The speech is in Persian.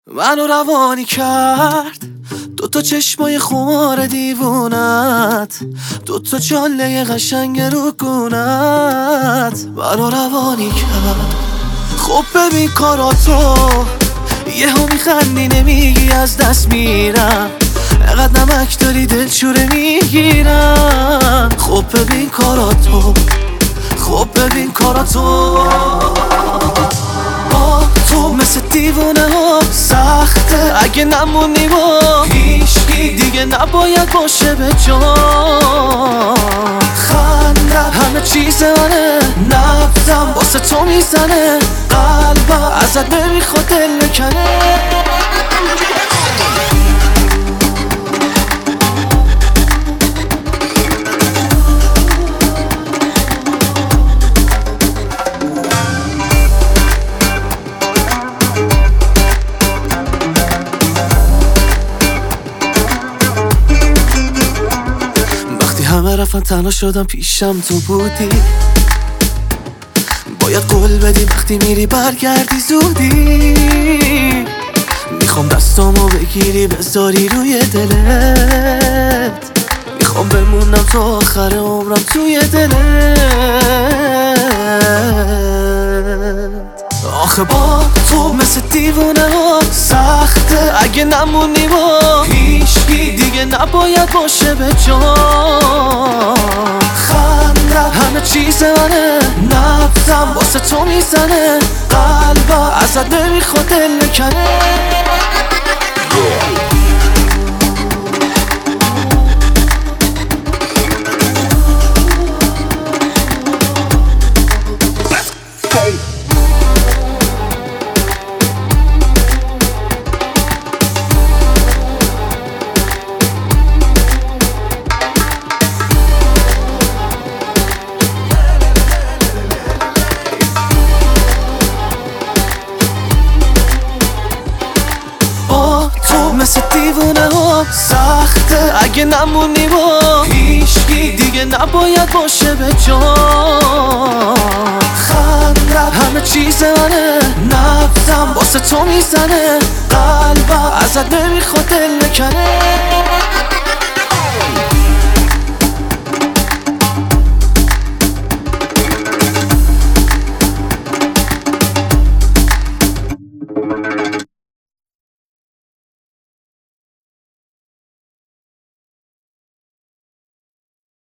منو روانی کرد دوتا چشمای خمار دیوونت، دوتا چاله قشنگ رو گونت. منو روانی کرد. خب ببین کاراتو، یهو میخندی نمیگی از دست میرم، اقدر نمک داری دلشوره میگیرم. خب ببین کاراتو، خب ببین کاراتو. تو مثل دیوونه ها سخته، اگه نمونی با هیچکی دیگه نباید باشه به جان. خندم همه چیز منه، نبضم واسه تو میزنه، قلبم ازت نمیخواد دل بکنه. همه رفتن تنها شدم پیشم تو بودی، باید قول بدی وقتی میری برگردی زودی. میخوام دستامو بگیری بذاری روی دلت، میخوام بمونم تا آخر عمرم توی دلت. آخه با تو مثل دیوونه ها سخته، اگه نمونی با هیچکی دیگه نباید باشه به جان. خندم همه چیز منه، نبضم واسه تو میزنه، قلبم ازت نمیخواد دل بکنه. مثل دیوونه ها سخته، اگه نمونی با هیچکی دیگه نباید باشه به جان. خندم همه چیز منه، نبضم واسه تو میزنه، قلبم ازت نمیخواد دل بکنه.